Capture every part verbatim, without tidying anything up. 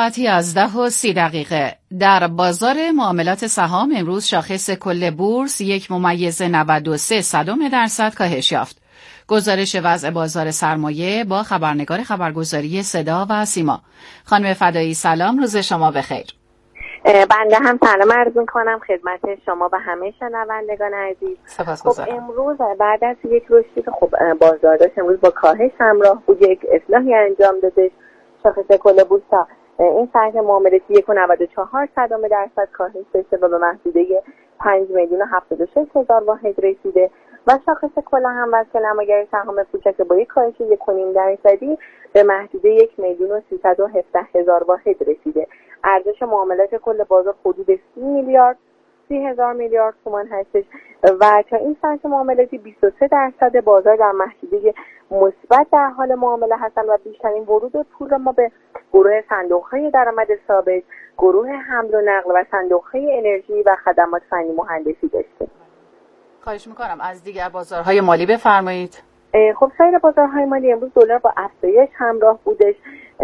ساعتی از ده و سی دقیقه در بازار معاملات سهام امروز شاخص کل بورس یک ممیز نود و سه صدم درصد کاهش یافت. گزارش وضع بازار سرمایه با خبرنگار خبرگزاری صدا و سیما. خانم فدایی سلام، روز شما بخیر. بنده هم سلام عرض می‌کنم خدمت شما و همه شنوندگان عزیز. سپاسگزارم. خب امروز بعد از یک رشدی که خب بازار داشت امروز با کاهش همراه بود، یک اصلاحی انجام داده. شاخص کل بورس این ساعت معاملاتی یک و نود و چهار صدم درصد کاهش داشته و به محدوده پنج میلیون و هفتاد و شش هزار واحد رسیده و شاخص کل هموزن نماگر سهام کوچک با یک کاهش یک و نیم درصدی به محدوده یک میلیون و سیصد و هفده هزار واحد رسیده. ارزش معاملات کل بازار حدود سی میلیارد سی هزار میلیارد تومان هستش و تا این ساعت معاملاتی بیست و سه درصد بازار در محدوده مثبت در حال معامله هستند و بیشترین ورود پول ما به گروه صندوق‌های درآمد ثابت، گروه حمل و نقل و صندوق‌های انرژی و خدمات فنی مهندسی داشته. خواهش می‌کنم از دیگر بازارهای مالی بفرمایید. خب سایر بازارهای مالی امروز دلار با افزایش همراه بودش،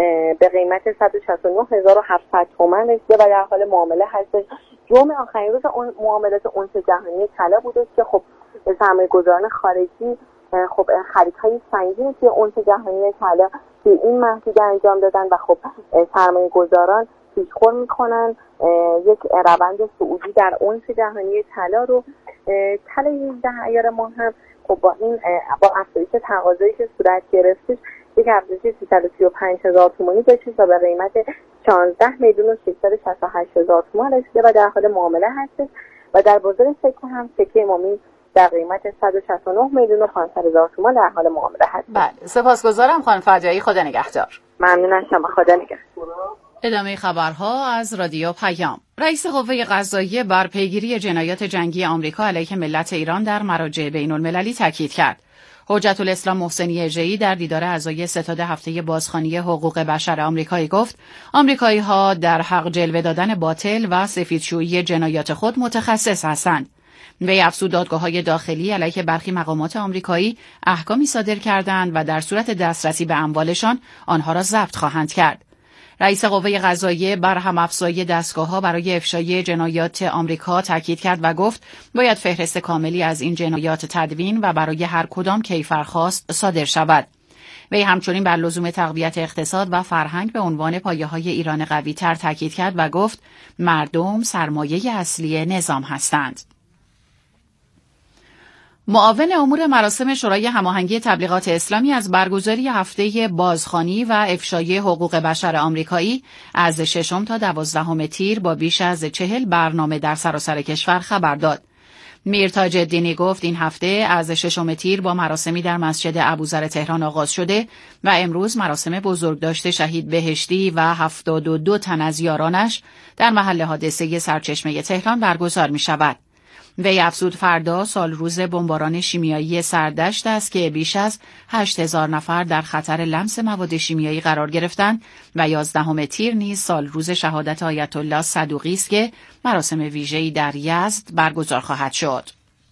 به قیمت صد و شصت و نه هزار و هفتصد تومان رسیده و در حال معامله هستش. جمعه آخرین روز معاملات اونس جهانی طلا بودش که خب سرمایه‌گذاران خارجی خب خریدهای سنگینی توی اونس جهانی طلا توی این محدوده انجام دادن و خب سرمایه‌گذاران پیشخور میکنن یک روند صعودی در اونس جهانی طلا رو. طلا یازده عیار ما هم خب با این با افزایش تقاضایی که صورت گرفتش یک افزایش سیصد و سی و پنج هزار تومانی داشته و به قیمت شانزده میلیون و ششصد و شصت و هشت هزار تومان رسیده و در حال معامله هستش و در بازار سکه هم سکه امامی در قیمت صد و شصت و نه میلیون و پانصد هزار تومان در حال معامله هست. بله، سپاسگزارم خانم فدایی، خدا نگهدار. ممنون از شما، خدا نگهدار. ادامه خبرها از رادیو پیام. رئیس قوه قضاییه بر پیگیری جنایات جنگی آمریکا علیه ملت ایران در مراجع بین‌المللی تاکید کرد. حجت الاسلام محسنی اژه‌ای در دیدار اعضای ستاد هفته بازخوانی حقوق بشر آمریکایی گفت آمریکایی‌ها در حق جلوه دادن باطل و سفیدشویی جنایات خود متخصص هستند. وی افزود دادگاه‌های داخلی علیه برخی مقامات آمریکایی احکامی صادر کردند و در صورت دسترسی به اموالشان آنها را ضبط خواهند کرد. رئیس قوه قضاییه بر هم‌افزایی دستگاه‌ها برای افشای جنایات آمریکا تاکید کرد و گفت باید فهرست کاملی از این جنایات تدوین و برای هر کدام کیفرخواست صادر شود. وی همچنین بر لزوم تقویت اقتصاد و فرهنگ به عنوان پایه‌های ایران قوی‌تر تاکید کرد و گفت مردم سرمایه اصلی نظام هستند. معاون امور مراسم شورای هماهنگی تبلیغات اسلامی از برگزاری هفته بازخوانی و افشای حقوق بشر آمریکایی از ششم تا دوازدهم تیر با بیش از چهل برنامه در سراسر کشور خبر داد. میر تاج الدینی گفت این هفته از ششم تیر با مراسمی در مسجد ابوذر تهران آغاز شده و امروز مراسم بزرگداشت شهید بهشتی و هفتاد و دو تن از یارانش در محل حادثه سرچشمه تهران برگزار می شود. وی افزود فردا سال روز بمباران شیمیایی سردشت است که بیش از هشت هزار نفر در خطر لمس مواد شیمیایی قرار گرفتند و یازدهم تیر نیز سال روز شهادت آیت الله صدوقی است که مراسم ویژه‌ای در یزد برگزار خواهد شد.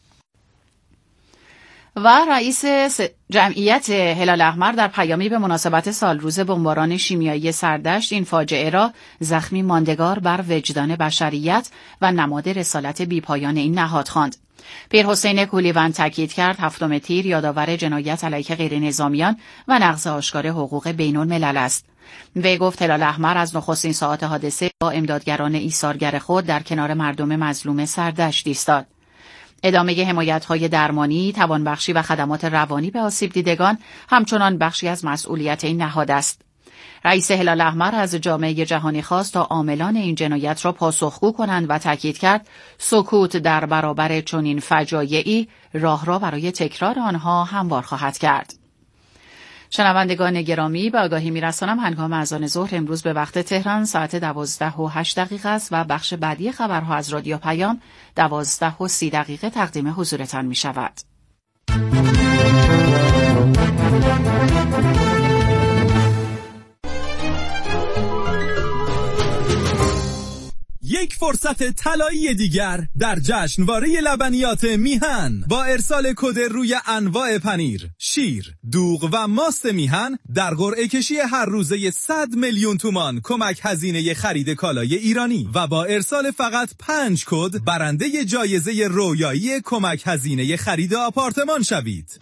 و رئیس جمعیت هلال احمر در پیامی به مناسبت سالروز بمباران شیمیایی سردشت این فاجعه را زخمی ماندگار بر وجدان بشریت و نماد رسالت بیپایان این نهاد خواند. پیرحسین کولیوند تاکید کرد هفتم تیر یادآور جنایت علیه غیرنظامیان و نقض آشکار حقوق بین‌الملل است. وی گفت هلال احمر از نخستین ساعات حادثه با امدادگران ایثارگر خود در کنار مردم مظلوم سردشت ایستاد. ادامه حمایت‌های درمانی، توانبخشی و خدمات روانی به آسیب دیدگان همچنان بخشی از مسئولیت این نهاد است. رئیس هلال احمر از جامعه جهانی خواست تا عاملان این جنایت را پاسخگو کنند و تاکید کرد سکوت در برابر چنین فجایعی راه را برای تکرار آنها هموار خواهد کرد. شنوندگان گرامی، به آگاهی می‌رسانم هنگام اذان ظهر امروز به وقت تهران ساعت دوازده و هشت دقیقه است و بخش بعدی خبرها از رادیو پیام دوازده و سی دقیقه تقدیم حضورتان می‌شود. یک فرصت طلایی دیگر در جشنواره لبنیات میهن با ارسال کد روی انواع پنیر، شیر، دوغ و ماست میهن در قرعه کشی هر روزه صد میلیون تومان کمک هزینه خرید کالای ایرانی و با ارسال فقط پنج کد برنده جایزه رویایی کمک هزینه خرید آپارتمان شوید.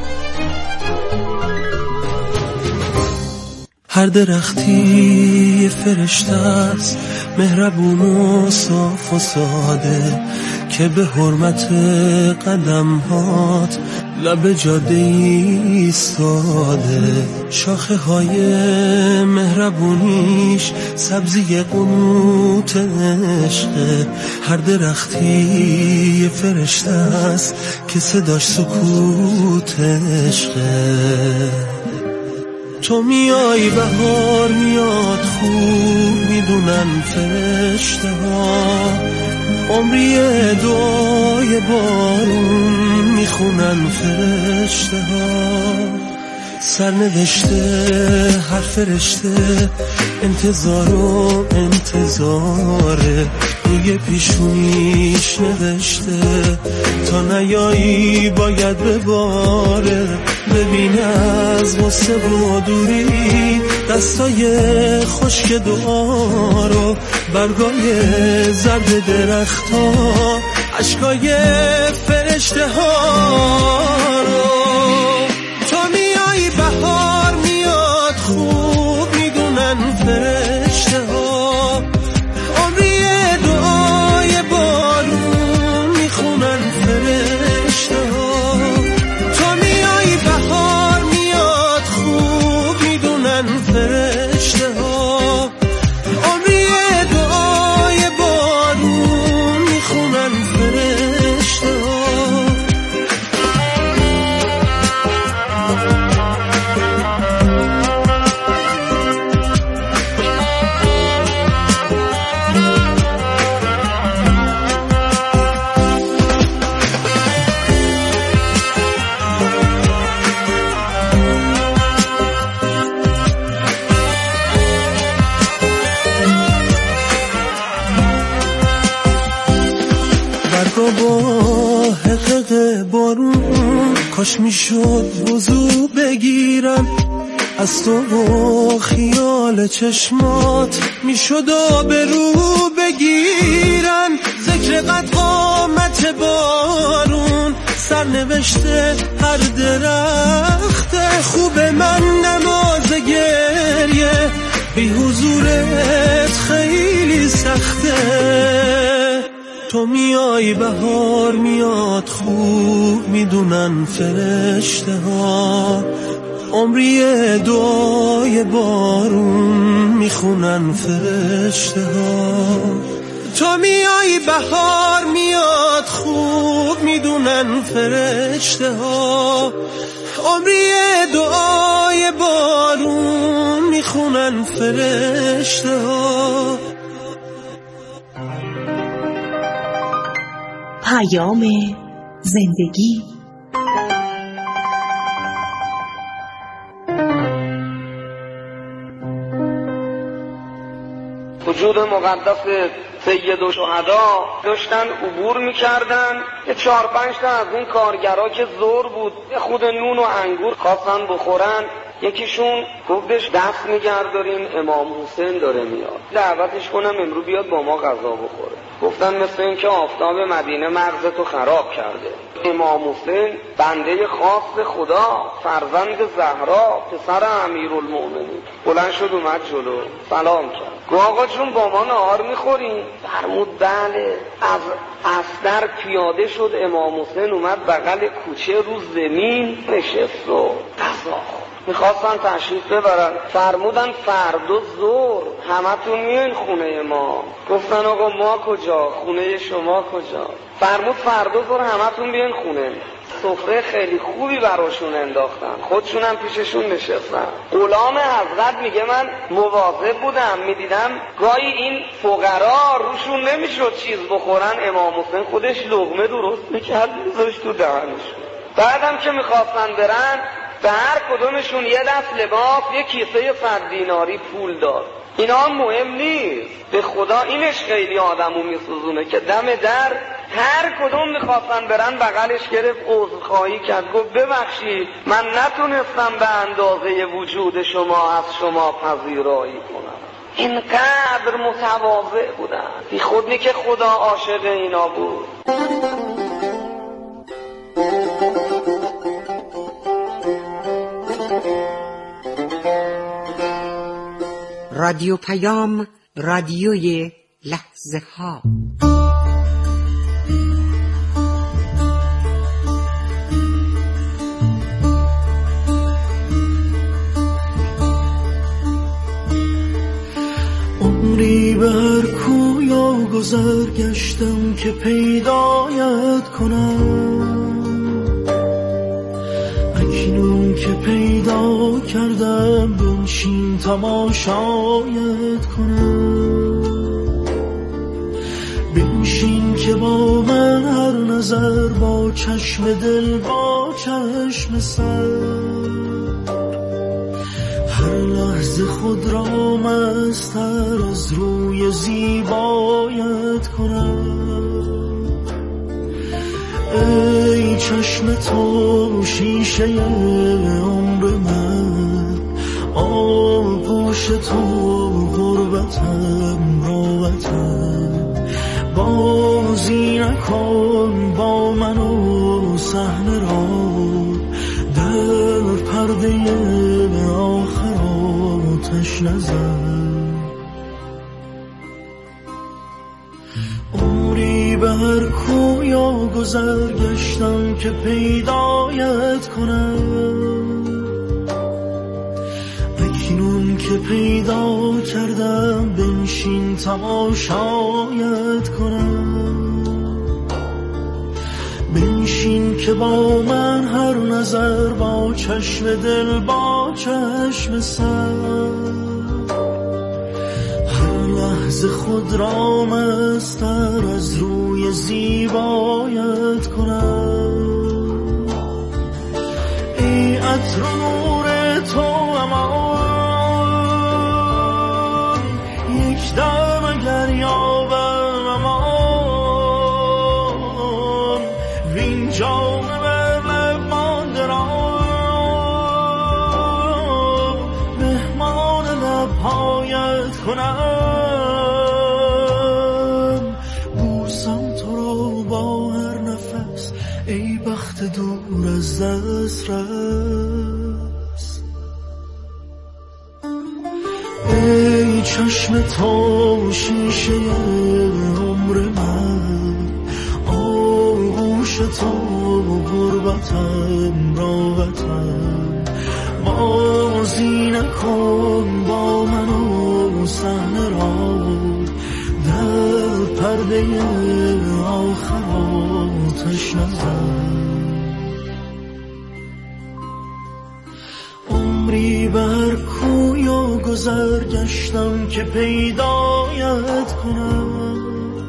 هر درختی فرشته است، مهربون و صاف و ساده، که به حرمت قدمهات لب جاده ایستاده. شاخه های مهربونیش سبزی قنوت عشقه. هر درختی فرشته است که صداش سکوت عشقه. تو میای بهار میاد خوب میدونن فرشته ها، عمری دعای بارون میخونن فرشته ها. سرنوشته هر فرشته انتظار و انتظاره، روی پیشونیش نوشته تا نیایی باید بباره. ببین از غصه و دوری دستای خشک دعا رو، برگای زرد درخت ها، عشقای فرشته ها رو. تو میای بهار میاد خوب میدونن فرشته ها، عمری دعای بارون میخونن فرشته ها. تو میای بهار میاد خوب میدونن فرشته ها، عمری دعای بارون میخونن فرشته ها. برگا با حقق بارون کاش میشد وضو بگیرن، از تو و خیال چشمات میشد آبرو بگیرن. ذکر قد قامت بارون سرنوشته هر درخت خوب من نماز گریه، بی حضورت خیلی سخته. تو میای بهار میاد خوب میدونن فرشته ها، عمری دعای بارون میخونن فرشته ها. تو میای بهار میاد خوب میدونن فرشته ها، عمری دعای بارون میخونن فرشته ها. پیام زندگی. وجود مقدس سید و شهدا داشتن عبور میکردن. یه چهار پنج تا از این کارگرا که زور بود یه خود نون و انگور خواستن بخورن. یکیشون گفتش دست نگهدارین امام حسین داره میاد، دعوتش کنم امرو بیاد با ما غذا بخوره. گفتن مثل این که آفتاب مدینه مغزتو خراب کرده. امام حسین بنده خاص خدا، فرزند زهرا، پسر امیرالمومنین. بلند شد اومد جلو سلام کرد. گفت آقا جون با ما نهار میخورین؟ فرمود بله. از اصدر پیاده شد امام حسین اومد بغل کوچه رو زمین نشست و غذا خورد. میخواستن تشریف ببرن، فرمودن فردا ظهر همتون میاین خونه ما. گفتن آقا ما کجا؟ خونه شما کجا؟ فرمود فردا ظهر همتون بیاین خونه. سفره خیلی خوبی براشون انداختن، خودشونم پیششون نشستن. غلام حضرت میگه من مواظب بودم، میدیدم گاهی این فقرا روشون نمیشد چیز بخورن، امام حسین خودش لقمه درست میکرد میذاشت تو دهنشون. بعدم که میخواستن برن به هر کدومشون یه دست لباس، یه کیسه صد دیناری پول داد. اینا هم مهم نیست، به خدا اینش خیلی آدمو میسوزونه که دم در هر کدوم میخواستن برن بغلش گرفت، عذرخواهی کرد، گفت ببخشید من نتونستم به اندازه وجود شما از شما پذیرایی کنم. اینقدر متواضع بودن، بی خود نی که خدا عاشق اینا بود. رادیو پیام، رادیوی لحظه ها. عمری بر کویا گذر گشتم که پیدایت کنم، اکنون که پیدا کردم بنشین تماشایت کنم. بنشین که با من هر نظر، با چشم دل با چشم سر، هر لحظه خود را مستر از روی زیبایت کنم. ای چشم تو شیشه عمر من، آغوش تو غربتم راحتم. بازی نکن با من و صحنه را، در پرده آخر آتش نزن. عمری به هر کویا گذر گشتم که پیدایت کنم، اکنون که پیدا کردم بنشین تماشایت کنم. بنشین که با من هر نظر، با چشم دل با چشم سر، هر لحظه خود را مستر از روی زیبایت کنم. ای عطر و نور تو امان، یک دم اگر یابم امان، وین جام بر لب مانده را مهمان لبهایت کنم. بوسم تو را با هر نفس، ای بخت دور از دست رس. ای چشم تو شیشه عمر من، آغوش تو غربتم راحتم. بازی نکن با من و صحنه را، در پرده آخر آتش نزن. عمری بر کویا گذر گشتم که پیدایت کنم،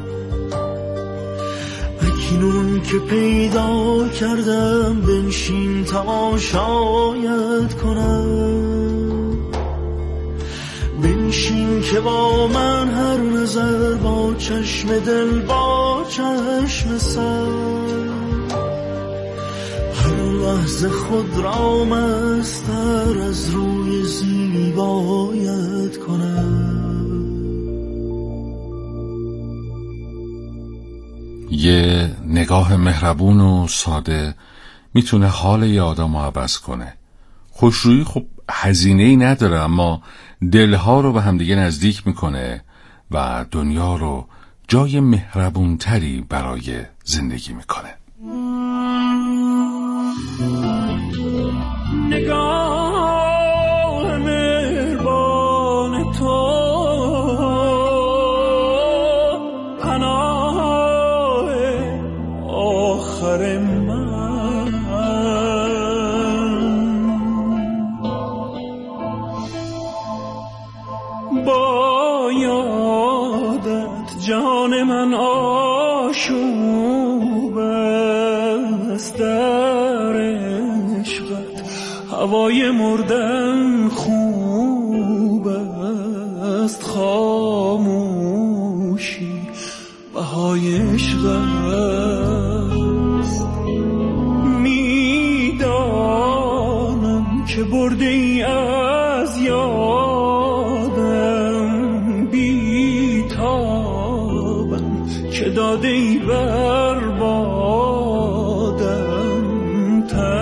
اکنون که پیدا کردم بنشین تماشایت کنم. بنشین که با من هر نظر، با چشم دل با چشم سر، هر لحظه خود را مستر از روی زیبایت کنم. یه نگاه مهربون و ساده میتونه حال یه آدم رو عوض کنه. خوشرویی خب هزینه‌ای نداره، اما دلها رو به همدیگه نزدیک میکنه و دنیا رو جای مهربونتری برای زندگی میکنه. نگاه مهربان تو پناه آخر من، با یادت جان من آشوب است، در عشقت هوای مردن خوب است خاموش. خاموشی بهای عشق است. میدانم که برده ای از یادم، بیتابم که داده ای بربادم،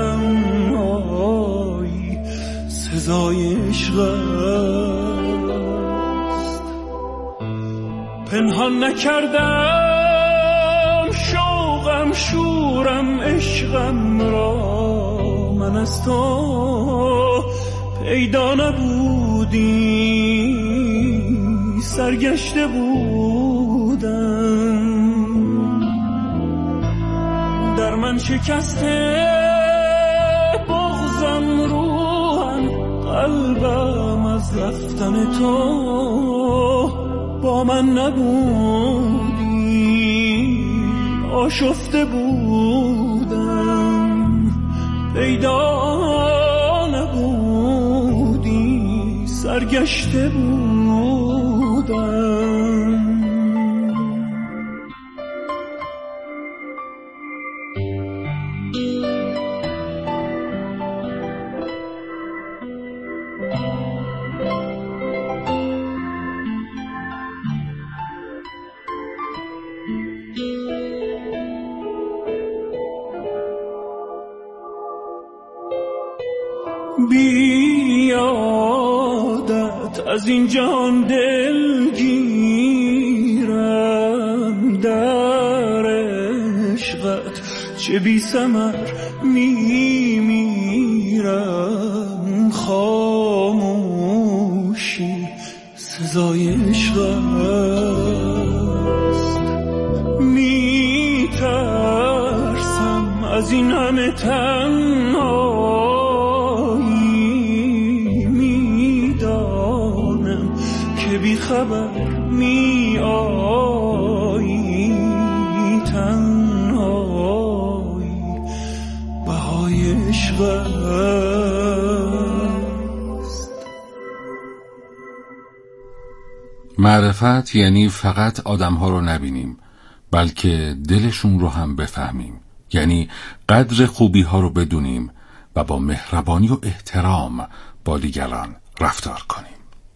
تنهایی سزای عشق است. پنهان نکردم شوقم شورم عشقم را، من از تو پیدا نبودی سرگشته بودم، در من شکسته بغضم روحم قلبم از رفتن تو، با من نبودی آشفته بودم، پیدا نبودی سرگشته بودم. بیادت از این جهان دلگیرم، در عشقت چه بی ثمر میمیرم، خاموشی سزای عشق است. میترسم از این همه تنهایی، میدانم که بی خبر می آیی، تنهایی بهای عشق است. معرفت یعنی فقط آدم‌ها رو نبینیم، بلکه دلشون رو هم بفهمیم، یعنی قدر خوبی‌ها رو بدونیم و با مهربانی و احترام با دیگران رفتار کنیم.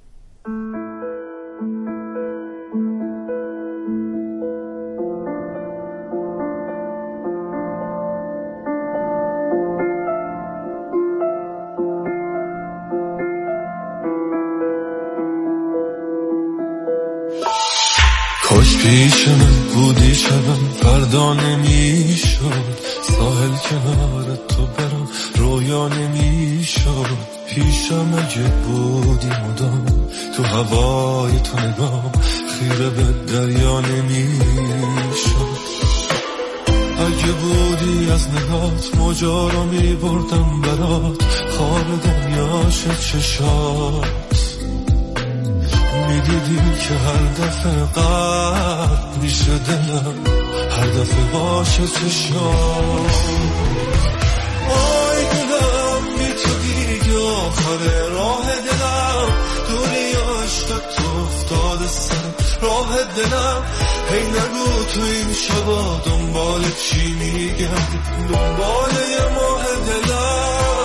کاش پیش من بودی شبم فردا نمیشد، ساحل کنار تو برام رویا نمیشد، پیشم اگه بودی مدام تو هوای تو نگام خیره به دریا نمیشد. اگه بودی از نگات موجا رو میبردم برات، خواب دنیاش چشات، میدیدی که هر دفعه قرد میشه دلم، هر دفعه باشه چشام. آی گلم بی تو دیگه آخر راه دلم، دوری عشقت تو افتاده سرم راه دلم. هی نگو تو این شبا دنبال چی میگردی، دنبال یه ماه دلم.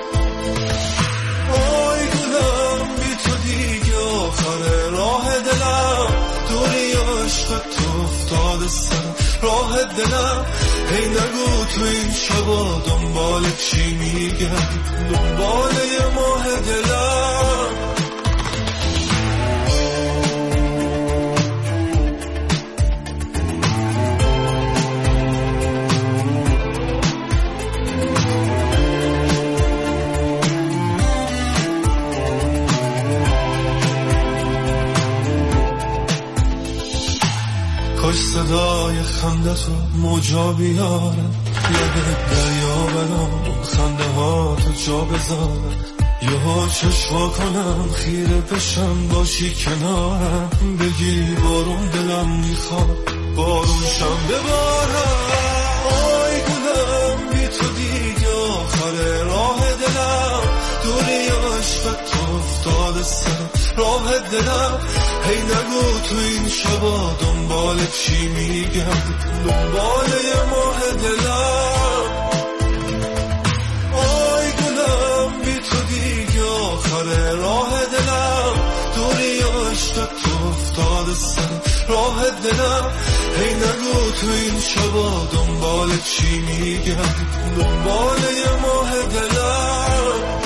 آی گلم بی تو دیگه آخر راه دلم، دوری عشقت تو افتاده سرم راه دلم. هی نگو تو این شبا دنبال چی میگردی، دنبال یه ماه دلم. کاش صدای خندت رو موجا بیارم، یاد دریا برام خنده ها تو جا بذارم، یهو چشوا کنم خیره بشم باشی کنارم، بگی بارون دلم میخواد بارون شم ببارم. آی گلم بی تو دیگه آخر راه دلم، دوری عشقت تو افتاده سرم راه دلم. هی نگو تو این شبا دنبال چی میگم، دنبال یه ماه دلم. آی گلم بی تو دیگه آخر راه دلم، دنیاش تا تو افتاده سر راه دلم. هی نگو تو این شبا دنبال چی میگم، دنبال یه ماه دلم.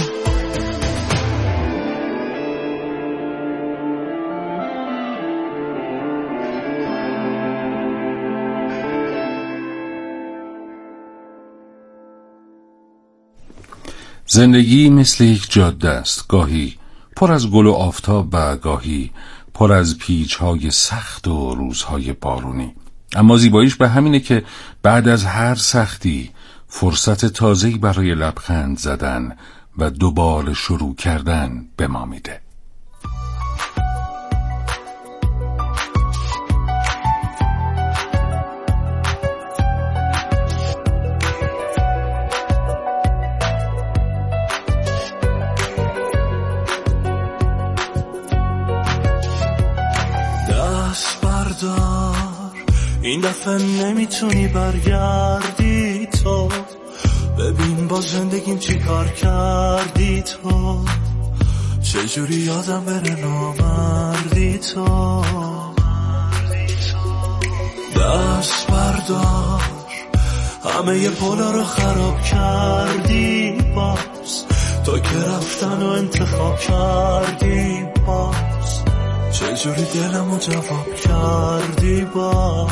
زندگی مثل یک جاده است، گاهی پر از گل و آفتاب و گاهی پر از پیچ‌های سخت و روزهای بارونی. اما زیباییش به همینه که بعد از هر سختی فرصت تازه‌ای برای لبخند زدن و دوباره شروع کردن به ما میده. این دفعه نمیتونی برگردی تو، ببین با زندگیم چی کار کردی تو، چجوری یادم بره نامردی تو. دست بردار، همه ی پولا رو خراب کردی باز، تو که رفتن و انتخاب کردی باز، چجوری دلمو جواب کردی باز.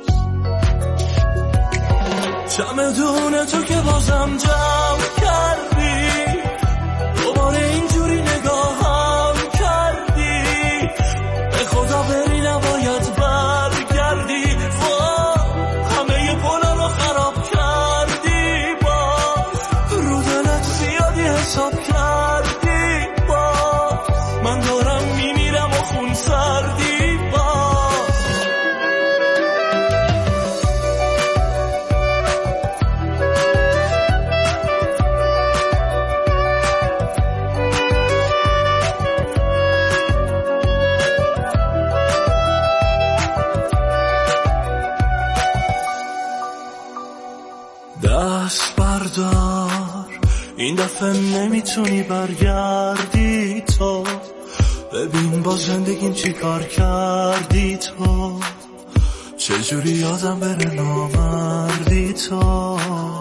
چمدون تو که بازم جمع کردی، دوباره اینجوری نگاهم کردی، به خدا بری نباید برگردی. همه ی پولا رو خراب کردی باز، رو دلت زیادی حساب کردی باز، من دارم میمیرم و خون سردی باز. دست بردار، این دفعه نمیتونی برگردی تو، ببین با زندگیم چی کار کردی تو، چجوری یادم بره نامردی تو.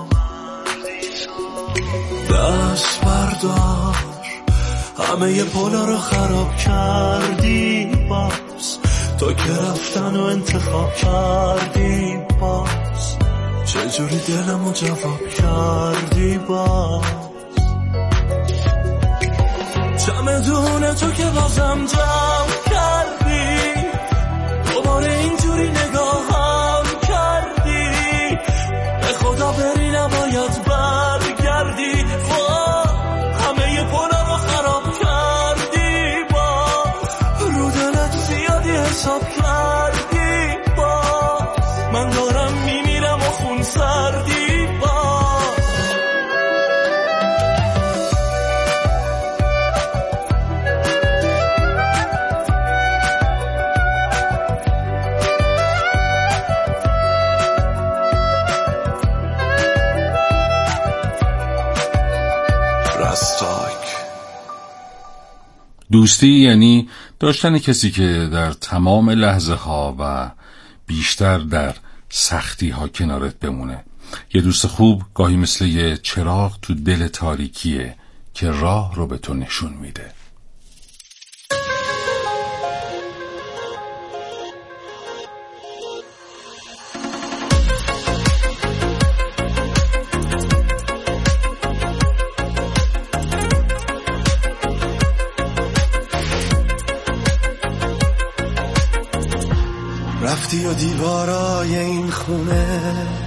دست بردار، همه ی پولا رو خراب کردی باز، تو که رفتن و انتخاب کردی باز، چجوری دلمو جواب کردی باز. چمدون تو که بازم جمع کردی، دوباره اینجوری نگاهم کردی، به خدا بری نباید برگردی. همه ی پولا رو خراب کردی باز، رو دلت زیادی حساب کردی باز، من دارم میمیرم و خون سردی باز. دوستی یعنی داشتن کسی که در تمام لحظه ها و بیشتر در سختی ها کنارت بمونه. یه دوست خوب گاهی مثل یه چراغ تو دل تاریکیه که راه رو به تو نشون میده. رفتی و دیوارای این خونه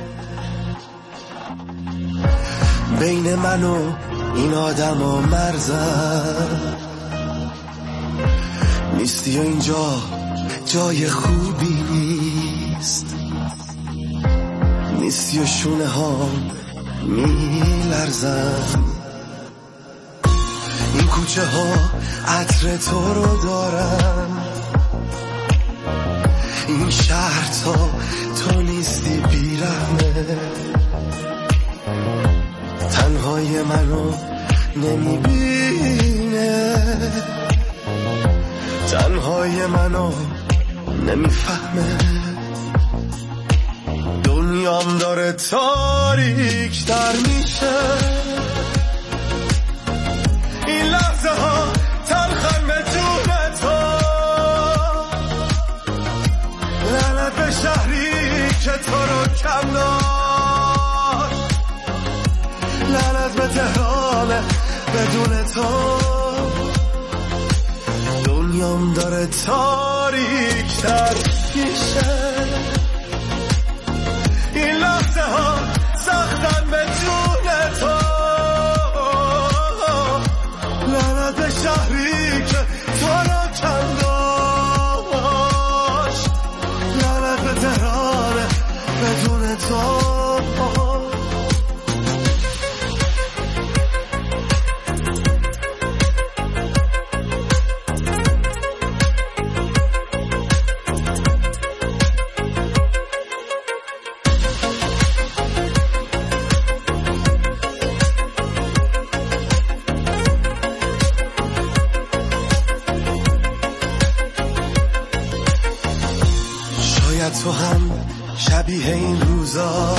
بین من و این آدم و مرزم نیستی و اینجا جای خوبی نیست، نیستی و شونه ها میلرزن، این کوچه ها عطر تو رو دارن، این شهر تو تو نیستی بیرحمه، تنهای منو نمیبینه، تنهای منو نمیفهمه، دنیام داره تاریک تر میشه، این لحظه ها تلخن به جون تو، لعنت به شهری که تو رو کم داشت، لعنت به تهران بدون تو، دنیام داره تاریک تر میشه، این لحظه ها سختن به جون تو، لعنت به شهری که تو رو کم داشت، لعنت به تهران بدون تو. تو هم شبیه این روزا،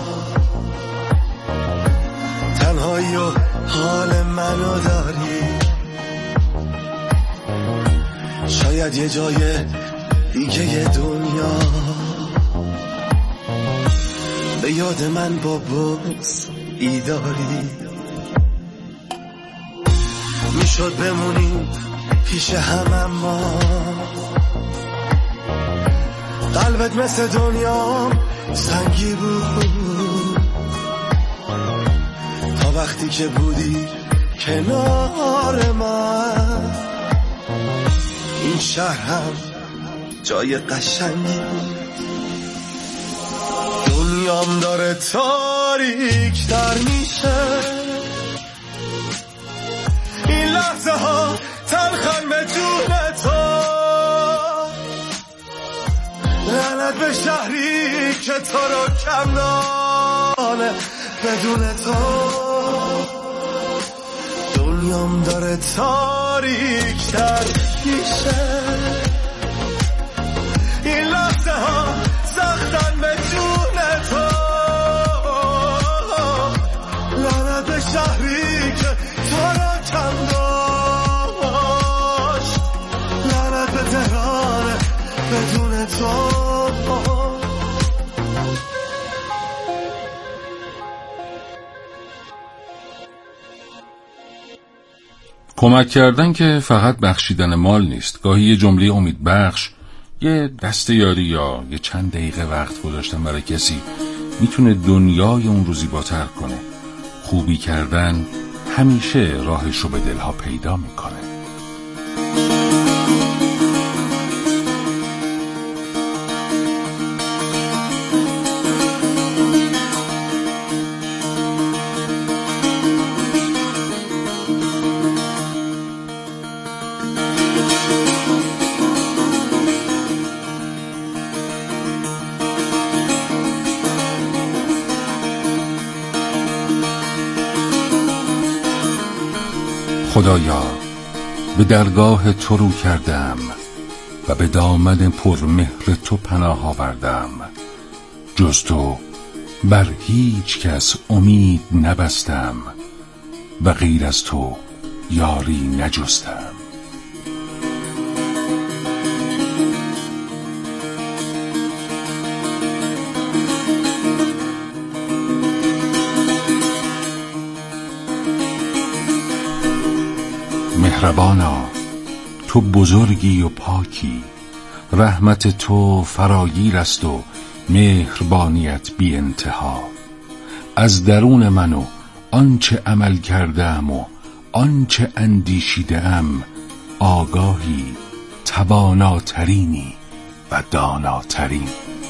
تنهایی و حال منو داری، شاید یه جای دیگه یه دنیا به یاد من با بغض ایداری، میشد بمونیم پیش هم اما قلبت مثل دنیا سنگی بود، تا وقتی که بودی کنار من، این شهر هم جای قشنگی بود، دنیام داره تاریک تر میشه، این لحظه ها تلخن به جون تو، لعنت به شهری که تو رو کم دانه بدون تو، دنیام داره تاریک تر میشه، این لحظه ها سختن به جون تو، لعنت به شهری که تو رو کم داشت، لعنت به تهران بدون تو. کمک کردن که فقط بخشیدن مال نیست، گاهی یه جمله امیدبخش، یه دست یاری یا یه چند دقیقه وقت گذاشتن برای کسی میتونه دنیای اون رو زیباتر کنه. خوبی کردن همیشه راهش رو به دلها پیدا میکنه. خدایا به درگاه تو رو کردم و به دامن پرمهر تو پناه آوردم، جز تو بر هیچ کس امید نبستم و غیر از تو یاری نجستم. مهربانا تو بزرگی و پاکی، رحمت تو فراگیر است و مهربانیت بی انتها. از درون منو آنچه عمل کردم و آنچه اندیشیدم آگاهی، تواناترینی و داناترین.